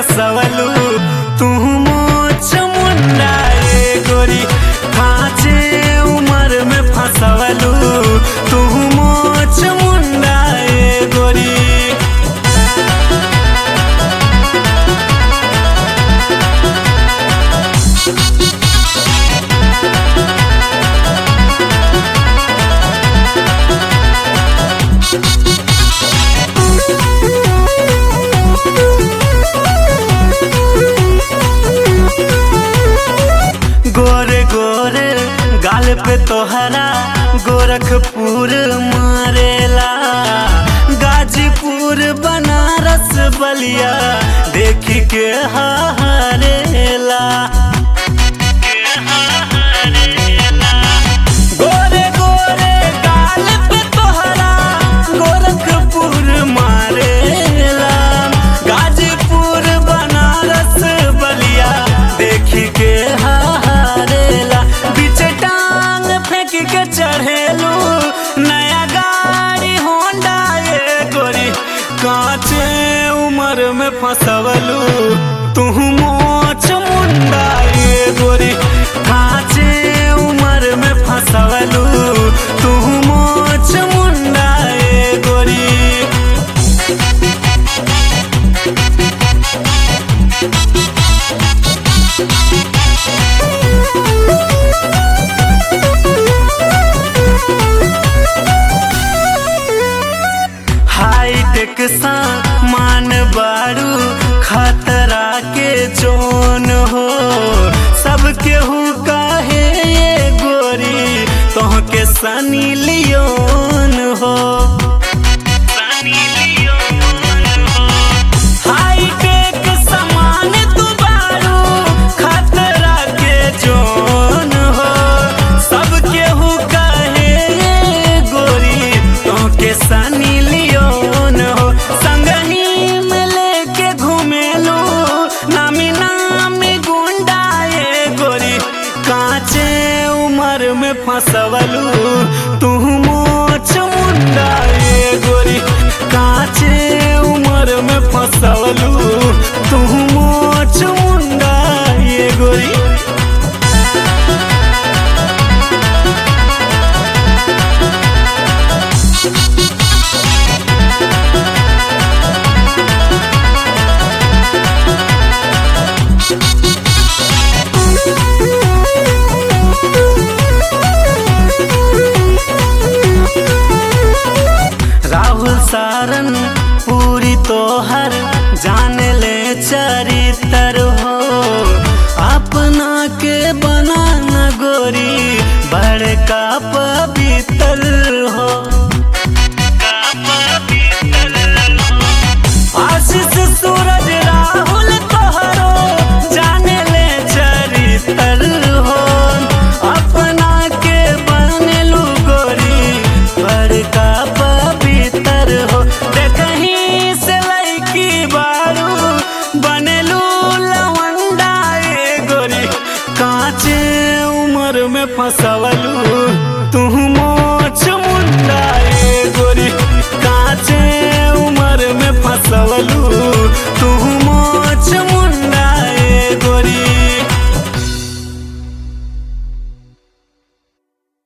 फसवलू तू मोछ मुंडा ए गोरी काचे उम्र में फसवलू तू मोछ मुंडा ए गोरी। गोरे गोरे गाल पे तोहरा गोरखपुर मारेला, गाजीपुर बनारस बलिया देख के हारेला। गोरे गोरे गाल पे तोहरा गोरखपुर मारेला, गाजीपुर बनारस बलिया देख के के चढ़ेलू नया गाड़ी होंडा ए गोरी काचे उम्र में फसवलू तू मोछ मुंडा ए गोरी काचे उम्र में फसवलू तू मोछ मुंडा ए गोरी। हाईटेक सामान बारू खतरा के जोन हो, सब केहू काहे ये गोरी तोहके सनी लियोन हो। हाईटेक सामान तू बारू खतरा के जोन हो, सब केहू काहे ये गोरी तोहके सनी में फसवलू तू मोछ मुंडा ए गोरी काचे उम्र में फसवलू तू मोछ मुंडा ए गोरी। सारन पूरी तोहर जान ले चरित्र हो, अपना के बनाना गोरी बड़का पवित्र हो। आशीष सूरज राहुल तोहरो जान ले चरित्र हो, अपना के बनलू गोरी बड़का हो। देखहीं से लड़की बारू बनलू लवंडा ए गोरी काचे उम्र में फसवलू तू